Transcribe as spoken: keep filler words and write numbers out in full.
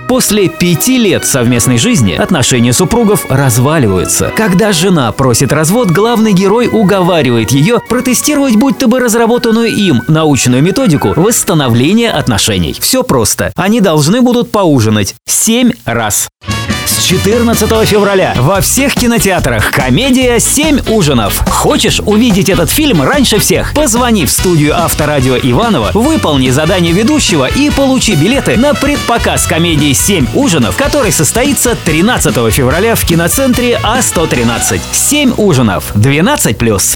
После пяти лет совместной жизни отношения супругов разваливаются. Когда жена просит развод, главный герой уговаривает ее протестировать будто бы разработанную им научную методику восстановления отношений. Все просто. Они должны будут поужинать семь раз. С четырнадцатого февраля во всех кинотеатрах комедия «Семь ужинов». Хочешь увидеть этот фильм раньше всех? Позвони в студию Авторадио Иваново, выполни задание ведущего и получи билеты на предпоказ комедии «Семь ужинов», который состоится тринадцатого февраля в киноцентре А сто тринадцать. «Семь ужинов» двенадцать плюс.